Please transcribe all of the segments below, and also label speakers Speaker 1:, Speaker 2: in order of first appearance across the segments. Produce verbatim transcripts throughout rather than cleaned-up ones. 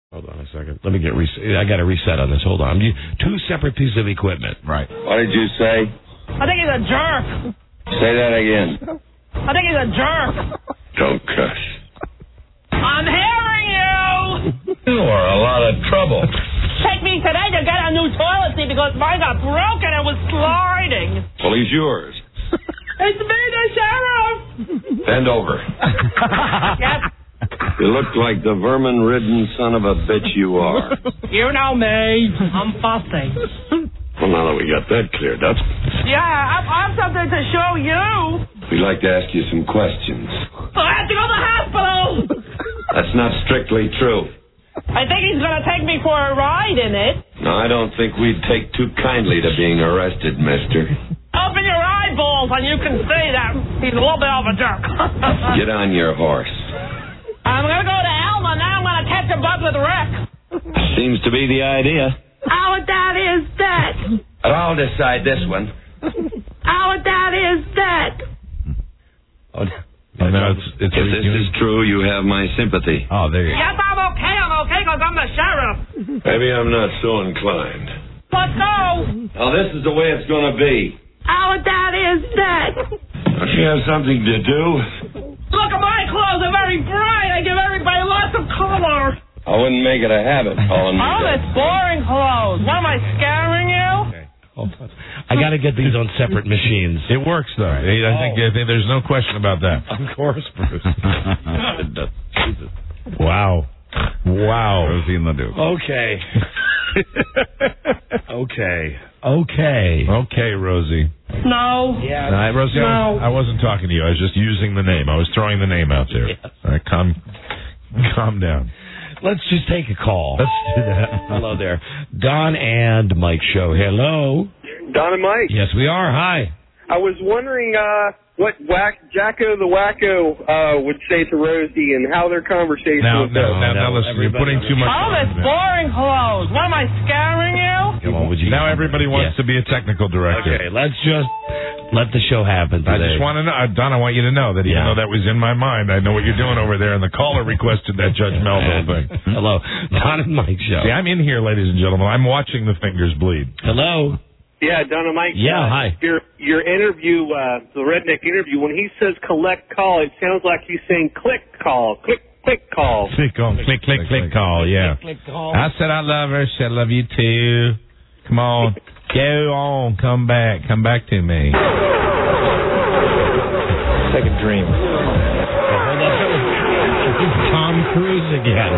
Speaker 1: Hold on a second. Let me get reset. I got to reset on this. Hold on. You, two separate pieces of equipment.
Speaker 2: Right.
Speaker 3: What did you say?
Speaker 4: I think he's a jerk.
Speaker 3: Say that again.
Speaker 4: I think he's a jerk.
Speaker 3: Don't cuss.
Speaker 4: I'm hearing you.
Speaker 3: You are a lot of trouble.
Speaker 4: Take me today to get a new toilet seat because mine got broken and was sliding.
Speaker 3: Well, he's yours.
Speaker 4: It's me, the sheriff.
Speaker 3: Bend over.
Speaker 4: Yes.
Speaker 3: You look like the vermin-ridden son of a bitch you are.
Speaker 4: You know me. I'm fussy.
Speaker 3: Well, now that we got that cleared up,
Speaker 4: Yeah, I, I have something to show you.
Speaker 3: we'd like to ask you some questions.
Speaker 4: I have to go to the hospital.
Speaker 3: That's not strictly true.
Speaker 4: I think he's going to take me for a ride in it.
Speaker 3: No, I don't think we'd take too kindly to being arrested, mister.
Speaker 4: Open your eyeballs and you can see that he's a little bit of a jerk.
Speaker 3: Get on your horse.
Speaker 4: I'm going to go to Elma. Now I'm going to catch a bug with Rick.
Speaker 3: Seems to be the idea.
Speaker 4: Our dad is dead.
Speaker 3: But I'll decide this one.
Speaker 4: Our dad is dead.
Speaker 3: Oh,
Speaker 2: Oh, no, it's, it's
Speaker 3: if this is true, you have my sympathy.
Speaker 2: Oh, there you go.
Speaker 4: Yes, I'm okay. I'm okay because I'm the sheriff.
Speaker 3: Maybe I'm not so inclined.
Speaker 4: Let's go.
Speaker 3: Now, this is the way it's going to be.
Speaker 4: Our dad is dead.
Speaker 3: Don't you have something to do?
Speaker 4: Look at my clothes. They're very bright. I give everybody lots of color.
Speaker 3: I wouldn't make it a habit calling me
Speaker 4: Oh,
Speaker 3: that.
Speaker 4: that's boring clothes. What, am I scaring you?
Speaker 1: Okay. Hold on. I got to get these on separate machines.
Speaker 2: It works, though. I think, I think there's no question about that.
Speaker 1: Of course, Bruce. Jesus. Wow. Wow.
Speaker 2: Rosie and Ledoux.
Speaker 1: Okay. okay. Okay.
Speaker 2: Okay, Rosie.
Speaker 4: No.
Speaker 1: Yeah.
Speaker 2: Uh, Rosie, I,
Speaker 4: No.
Speaker 2: was, I wasn't talking to you. I was just using the name. I was throwing the name out there.
Speaker 1: Yes.
Speaker 2: All right, calm, calm down.
Speaker 1: Let's just take a call.
Speaker 2: Let's do that.
Speaker 1: Hello there. Don and Mike show. Hello.
Speaker 5: Don and Mike,
Speaker 1: Yes, we are. Hi.
Speaker 5: I was wondering uh, what whack, Jacko the Wacko uh, would say to Rosie and how their conversation
Speaker 2: Now,
Speaker 5: would
Speaker 2: now,
Speaker 5: go.
Speaker 2: now,
Speaker 1: no,
Speaker 2: now listen, you're
Speaker 1: everybody
Speaker 2: putting too much.
Speaker 4: Oh, that's
Speaker 2: into that.
Speaker 4: boring clothes. What, am I scaring you?
Speaker 1: Come on, would you?
Speaker 2: Now everybody wants
Speaker 1: Yes.
Speaker 2: to be a technical director.
Speaker 1: Okay, let's just let the show happen
Speaker 2: I
Speaker 1: today.
Speaker 2: just want to know, uh, Don, I want you to know that even
Speaker 1: Yeah.
Speaker 2: though that was in my mind, I know what you're doing over there, and the caller requested that Judge Melville thing.
Speaker 1: Hello. Don and Mike show.
Speaker 2: See, I'm in here, ladies and gentlemen. I'm watching the fingers bleed.
Speaker 1: Hello.
Speaker 5: Yeah, Don and Mike.
Speaker 1: Yeah,
Speaker 5: uh,
Speaker 1: hi.
Speaker 5: Your your interview, uh, the redneck interview, when he says collect call, it sounds like he's saying click call, click click call.
Speaker 2: Click on, click, click, click, call, yeah.
Speaker 1: Click call.
Speaker 2: I said I love her. She said I love you too. Come on. Go on. Come back. Come back to me.
Speaker 5: Like a dream.
Speaker 1: Hold on. Tom Cruise again.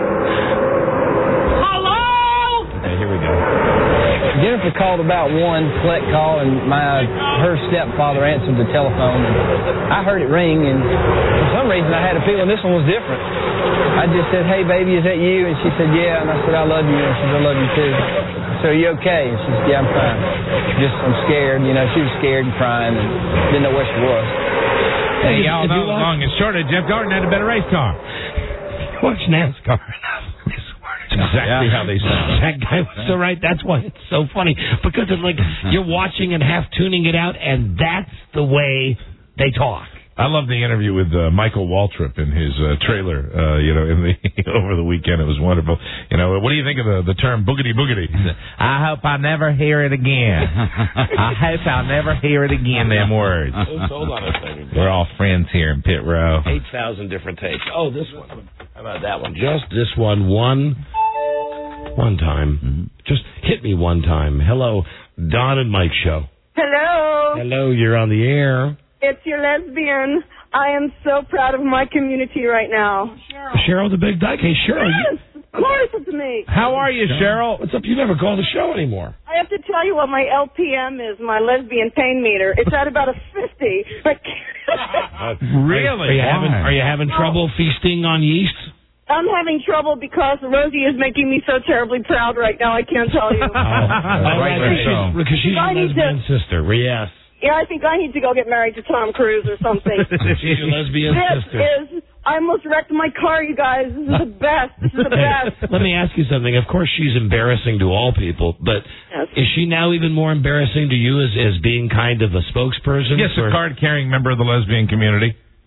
Speaker 4: Hello?
Speaker 1: Okay, here we go.
Speaker 6: Jennifer called about one collect call, and my her stepfather answered the telephone. And I heard it ring, and for some reason I had a feeling this one was different. I just said, "Hey, baby, is that you?" And she said, "Yeah." And I said, "I love you." And she said, "I love you too." So are you okay? And she said, "Yeah, I'm fine. Just I'm scared." You know, she was scared and crying and didn't know where she was.
Speaker 2: Hey, y'all
Speaker 1: If you
Speaker 2: know
Speaker 1: watch-
Speaker 2: long and short of Jeff Gordon had a better race car.
Speaker 1: Watch NASCAR enough.
Speaker 2: Exactly how they sound.
Speaker 1: That guy was so right. That's why it's so funny. Because it's like you're watching and half tuning it out, and that's the way they talk.
Speaker 2: I love the interview with uh, Michael Waltrip in his uh, trailer. Uh, you know, in the over the weekend, it was wonderful. You know, what do you think of the the term boogity boogity? I hope I never hear it again. I hope I'll never hear it again. Them words.
Speaker 1: Hold on a second.
Speaker 2: We're all friends here in Pit Row.
Speaker 1: eight thousand different takes. Oh, this one. How about that one? Just this one. One. One time.
Speaker 2: Mm-hmm.
Speaker 1: Just hit me one time. Hello, Don and Mike show.
Speaker 7: Hello,
Speaker 1: Hello, you're on the air.
Speaker 7: it's your lesbian. I am so proud of my community right now.
Speaker 1: Cheryl the Big Dyke. Hey, Cheryl. You,
Speaker 7: Yes, of course it's me.
Speaker 2: How are you, Cheryl?
Speaker 1: what's up? You never call the show anymore.
Speaker 7: I have to tell you what my L P M is, my lesbian pain meter. It's at about a fifty. Like,
Speaker 2: Really?
Speaker 1: Are you having Are you having trouble feasting on yeast?
Speaker 7: I'm having trouble because Rosie is making me so terribly proud right now. I can't tell you.
Speaker 1: Oh, right,
Speaker 2: Rightly so.
Speaker 1: because she's
Speaker 7: I
Speaker 1: your
Speaker 7: need to-
Speaker 1: lesbian sister. Yes.
Speaker 7: Yeah, I think I need to go get married to Tom Cruise or something.
Speaker 1: She's your lesbian
Speaker 7: This
Speaker 1: sister.
Speaker 7: is. I almost wrecked my car, you guys. This is the best. This is the best.
Speaker 1: Let me ask you something. Of course, she's embarrassing to all people, but
Speaker 7: Yes.
Speaker 1: is she now even more embarrassing to you as, as being kind of a spokesperson?
Speaker 2: Yes,
Speaker 1: for-
Speaker 2: a card-carrying member of the lesbian community.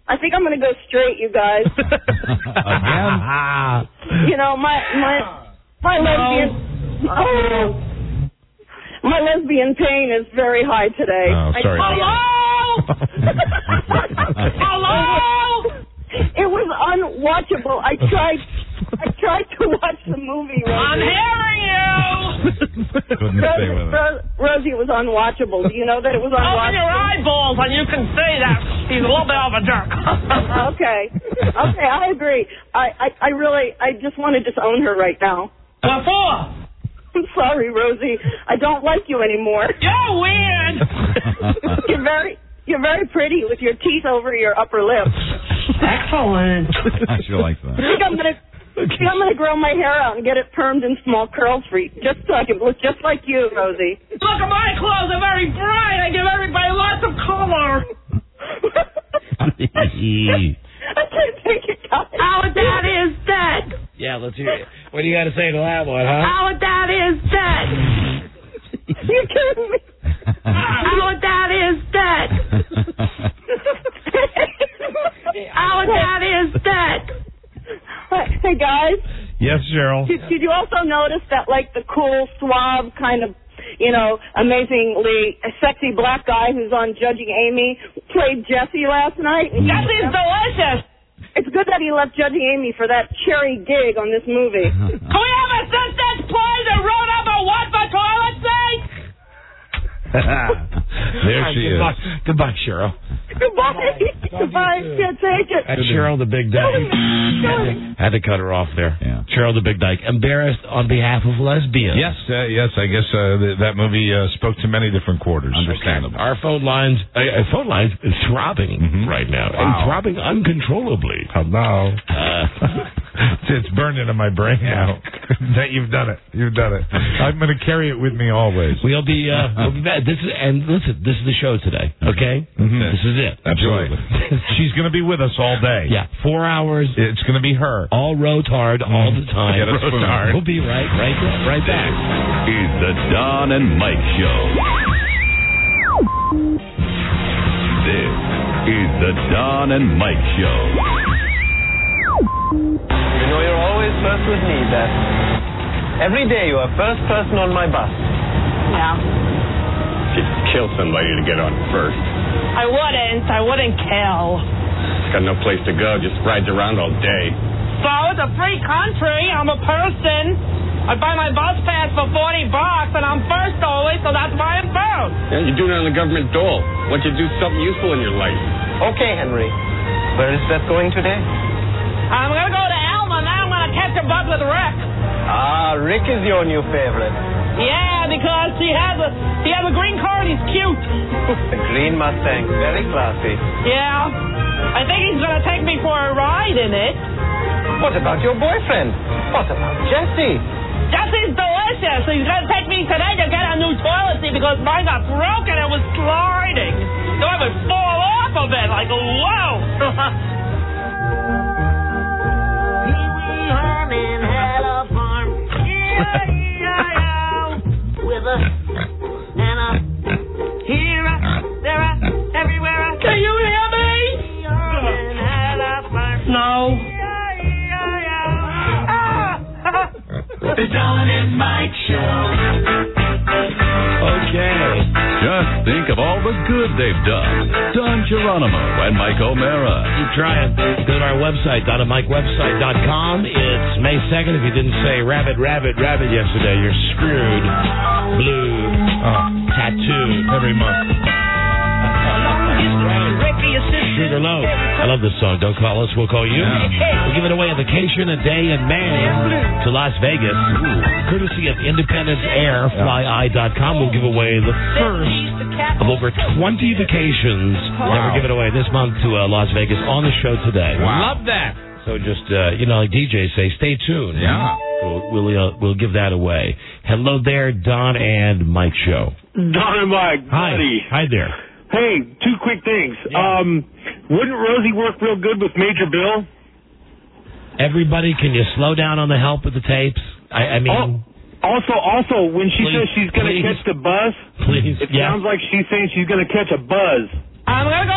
Speaker 7: I think I'm going to go straight, you guys.
Speaker 2: Again?
Speaker 7: You know, my my my lesbian oh, my lesbian pain is very high today.
Speaker 2: Oh, sorry.
Speaker 7: I,
Speaker 4: Hello? Hello?
Speaker 7: It was unwatchable. I tried I tried to watch the movie. Rosie.
Speaker 4: I'm hearing you.
Speaker 2: Couldn't stay with it.
Speaker 7: Rosie, Rosie, it was unwatchable. Do you know that it was
Speaker 4: Open your
Speaker 7: unwatchable?
Speaker 4: eyeballs and you can see that he's a little bit of a jerk.
Speaker 7: Okay. Okay, I agree. I, I, I really, I just want to disown her right now.
Speaker 4: What for?
Speaker 7: I'm sorry, Rosie. I don't like you anymore.
Speaker 4: You're weird.
Speaker 7: You're very, you're very pretty with your teeth over your upper lip.
Speaker 4: Excellent.
Speaker 2: She likes that.
Speaker 7: I think I'm gonna, I think I'm gonna grow my hair out and get it permed in small curls for you, just so I can look just like you, Rosie.
Speaker 4: Look at my clothes. They're very bright. I give everybody lots of color.
Speaker 7: I can't take it, guys.
Speaker 4: Our dad is dead.
Speaker 1: Yeah, let's hear it. What do you got to say to that one, huh?
Speaker 4: Our dad is dead.
Speaker 7: You're kidding me.
Speaker 4: Our dad is dead. Our dad is dead.
Speaker 7: Hey, guys.
Speaker 2: Yes, Cheryl.
Speaker 7: Did, did you also notice that, like, the cool, suave, kind of, you know, amazingly sexy black guy who's on Judging Amy played Jesse last night?
Speaker 4: Jesse's delicious.
Speaker 7: It's good that he left Judging Amy for that cherry dig on this movie.
Speaker 4: Can we have a Sisters play the road number one for toilet seat?
Speaker 2: There she is.
Speaker 1: Goodbye, Goodbye Cheryl.
Speaker 7: Goodbye. Goodbye. Can't take it.
Speaker 1: That's Cheryl the Big Dyke. Had to cut her off there.
Speaker 2: Yeah.
Speaker 1: Cheryl the Big Dyke, embarrassed on behalf of lesbians.
Speaker 2: Yes, uh, yes. I guess uh, th- that movie uh, spoke to many different quarters.
Speaker 1: Understandable. Our phone lines, uh, uh, phone lines is throbbing
Speaker 2: Mhm.
Speaker 1: right now,
Speaker 2: Wow.
Speaker 1: and throbbing uncontrollably.
Speaker 2: Hello.
Speaker 1: Uh,
Speaker 2: It's burned into my brain now. That you've done it. You've done it. I'm going to carry it with me always.
Speaker 1: We'll be, uh, we'll be back. This is, and listen, this is the show today. Okay,
Speaker 2: Mhm.
Speaker 1: this is it.
Speaker 2: Absolutely. She's going to be with us all day.
Speaker 1: Yeah, four hours.
Speaker 2: It's going to be her.
Speaker 1: All rotard all the time.
Speaker 2: Get a spoon.
Speaker 1: We'll be right, right, right back.
Speaker 8: Is the Don and Mike Show. This is the Don and Mike Show.
Speaker 6: You know, you're always first with me, Beth. Every day you are first person on my bus.
Speaker 4: Yeah.
Speaker 3: She'd kill somebody to get on first.
Speaker 4: I wouldn't. I wouldn't kill.
Speaker 3: Got no place to go, just rides around all day.
Speaker 4: So it's a free country. I'm a person. I buy my bus pass for forty bucks, and I'm first always, so that's why I'm first.
Speaker 3: Yeah, you're doing it on the government dole. Why don't you do something useful in your life?
Speaker 6: Okay, Henry. Where is Beth going today?
Speaker 4: I'm going to go to Elma. Now I'm going to catch a bus with Rick.
Speaker 6: Ah, Rick is your new favorite.
Speaker 4: Yeah, because he has a he has a green car and he's cute.
Speaker 6: The green Mustang. Very classy.
Speaker 4: Yeah. I think he's going to take me for a ride in it.
Speaker 6: What about your boyfriend? What about Jesse?
Speaker 4: Jesse's delicious. He's going to take me today to get a new toilet seat because mine got broken and was sliding. So I would fall off of it like, whoa. With a and a here, there, everywhere. Can you hear me? No.
Speaker 8: The Don and Mike Show.
Speaker 1: Okay.
Speaker 8: Just think of all the good they've done. Don Geronimo and Mike O'Mara.
Speaker 1: Keep trying. Go to our website, don and mike website dot com. It's May second. If you didn't say rabbit, rabbit, rabbit yesterday, you're screwed. Blue.
Speaker 2: Oh,
Speaker 1: Tattoo.
Speaker 2: every month.
Speaker 1: Sugar Low. I love this song. Don't call us, we'll call you.
Speaker 2: Yeah.
Speaker 1: We're giving away a vacation, a day in Manning to Las Vegas. Ooh. Courtesy of Independence Air, fly eye dot com. We'll give away the first of over twenty vacations that we're giving away this month to uh, Las Vegas on the show today.
Speaker 2: Wow.
Speaker 1: Love that. So just, uh, you know, like D Js say, stay tuned.
Speaker 2: Yeah.
Speaker 1: We'll, we'll, uh, we'll give that away. Hello there, Don and Mike Show.
Speaker 5: Don and Mike,
Speaker 1: Hi.
Speaker 5: buddy.
Speaker 1: Hi there.
Speaker 5: Hey, two quick things.
Speaker 1: Yeah.
Speaker 5: Um, wouldn't Rosie work real good with Major Bill?
Speaker 1: Everybody, can you slow down on the help with the tapes? I, I mean...
Speaker 5: Oh, also, also, when she
Speaker 1: Please,
Speaker 5: says she's going to
Speaker 1: please.
Speaker 5: catch the buzz,
Speaker 1: Please,
Speaker 5: it
Speaker 1: yeah.
Speaker 5: sounds like she's saying she's going to catch a buzz.
Speaker 4: I'm going to go to Elma.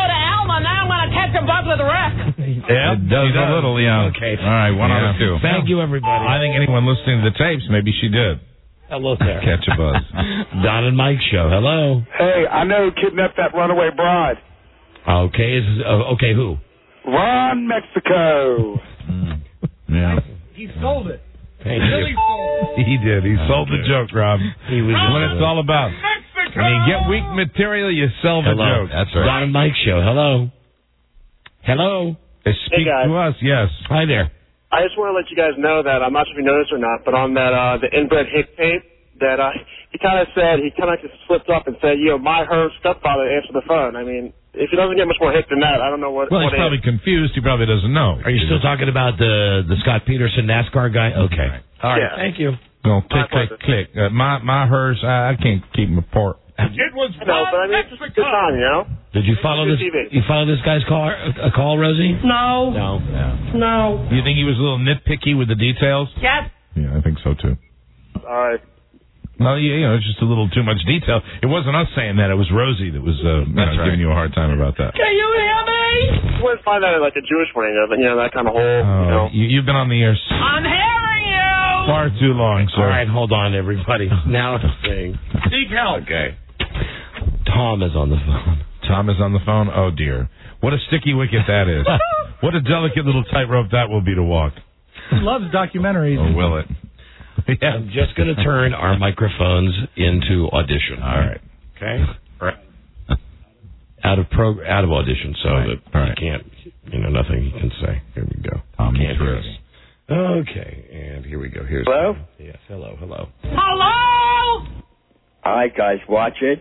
Speaker 4: home, and now I'm going to catch a buzz with Rick.
Speaker 2: Yeah,
Speaker 9: It does a little, yeah.
Speaker 1: Okay.
Speaker 9: All right, one
Speaker 2: Yeah.
Speaker 9: out of two.
Speaker 1: Thank you, everybody.
Speaker 2: I think anyone listening to the tapes, maybe she did.
Speaker 1: Hello there.
Speaker 2: Catch a buzz.
Speaker 1: Don and Mike show. Hello.
Speaker 10: Hey, I know who kidnapped that runaway bride.
Speaker 1: Okay. Is, uh, okay, who?
Speaker 10: Ron Mexico.
Speaker 2: Mm. Yeah.
Speaker 6: He sold it.
Speaker 1: Thank
Speaker 6: Really
Speaker 1: you.
Speaker 6: sold it.
Speaker 2: He did. He sold the joke, Rob.
Speaker 1: He was
Speaker 2: What it's all about. When you get weak material, you sell the
Speaker 1: Hello.
Speaker 2: joke.
Speaker 9: That's right.
Speaker 1: Don and Mike show. Hello. Hello.
Speaker 2: They speak
Speaker 5: guys.
Speaker 2: to us, yes.
Speaker 1: Hi there.
Speaker 5: I just want to let you guys know that I'm not sure if you know this or not, but on that uh, the inbred hick tape, that uh, he kind of said he kind of just slipped up and said, "You know, my her stepfather answered the phone." I mean, if he doesn't get much more hick than that, I don't know what.
Speaker 2: Well,
Speaker 5: what
Speaker 2: he's probably
Speaker 5: is.
Speaker 2: confused. He probably doesn't know.
Speaker 1: Are you still talking about the the Scott Peterson NASCAR guy? Okay. All right.
Speaker 5: Yeah.
Speaker 1: Thank you.
Speaker 2: Go click,
Speaker 5: My
Speaker 2: click, click. Uh, my, my, hers, I, I can't keep them apart.
Speaker 6: It was
Speaker 5: No, but I mean, it's just a good time, you know.
Speaker 1: Did you follow this?
Speaker 5: Good T V.
Speaker 1: You follow this guy's call? A call, Rosie?
Speaker 4: No.
Speaker 1: No.
Speaker 4: No.
Speaker 2: You think he was a little nitpicky with the details?
Speaker 4: Yes.
Speaker 2: Yeah, I think so, too.
Speaker 5: All right.
Speaker 2: No, yeah, you know, it's just a little too much detail. It wasn't us saying that. It was Rosie that was uh, you know,
Speaker 9: right.
Speaker 2: giving you a hard time about that.
Speaker 4: Can you hear me?
Speaker 5: I wouldn't find that like a Jewish one, you know, but, you know, that kind of whole, you know.
Speaker 2: Oh, you, you've been on the air s-
Speaker 4: I'm hearing you.
Speaker 2: far too long, sir.
Speaker 1: All right, hold on, everybody. Now it's saying.
Speaker 6: Seek help.
Speaker 1: Okay. Tom is on the phone.
Speaker 2: Tom is on the phone. Oh, dear. What a sticky wicket that is. What a delicate little tightrope that will be to walk.
Speaker 6: He loves documentaries.
Speaker 2: Or will it? Yeah.
Speaker 1: I'm just going to turn our microphones into audition.
Speaker 2: All right.
Speaker 1: Okay. Right. Out of prog- out of audition, so
Speaker 2: Right.
Speaker 1: that
Speaker 2: All
Speaker 1: he
Speaker 2: right.
Speaker 1: can't, you know, nothing he can say. Here we go.
Speaker 2: Tom
Speaker 1: Can't
Speaker 2: is
Speaker 1: hear
Speaker 2: ready.
Speaker 1: us. Okay, and here we go. Here's
Speaker 10: Hello?
Speaker 1: Yes. Hello. Hello.
Speaker 4: Hello.
Speaker 10: All right, guys, watch it.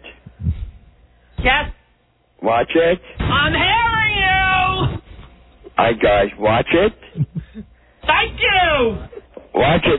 Speaker 4: Yes.
Speaker 10: Watch it.
Speaker 4: I'm hearing you.
Speaker 10: All right, guys, watch it.
Speaker 4: Thank you.
Speaker 10: Watch it.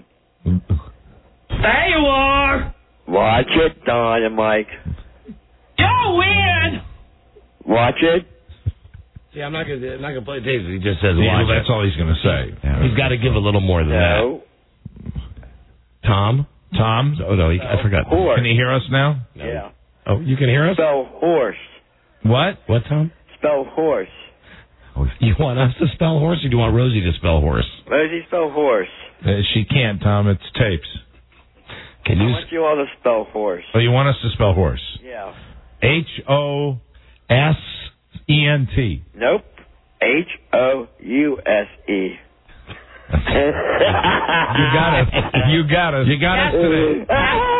Speaker 4: There you are.
Speaker 10: Watch it, Don and Mike.
Speaker 4: You're weird.
Speaker 10: Watch it.
Speaker 1: See, I'm not gonna I'm not gonna play tapes. He just says
Speaker 2: Yeah,
Speaker 1: watch.
Speaker 2: well, that's all he's going to say.
Speaker 1: it. He's got to give a little more than
Speaker 10: No.
Speaker 1: that. Tom.
Speaker 2: Tom?
Speaker 1: Oh no, he, I forgot.
Speaker 10: Horse.
Speaker 2: Can you hear us now?
Speaker 1: No.
Speaker 10: Yeah.
Speaker 1: Oh, you can hear us.
Speaker 10: Spell horse.
Speaker 2: What?
Speaker 1: What, Tom?
Speaker 10: Spell horse.
Speaker 1: You want us to spell horse, or do you want Rosie to spell horse?
Speaker 10: Rosie, spell horse.
Speaker 2: Uh, she can't, Tom. It's tapes.
Speaker 1: Can
Speaker 10: I
Speaker 1: you?
Speaker 10: want you all to spell horse.
Speaker 2: Oh, you want us to spell horse?
Speaker 10: Yeah.
Speaker 2: H O S E N T.
Speaker 10: Nope. H O U S E.
Speaker 2: You got us. You got us. You got us today.
Speaker 4: Yes.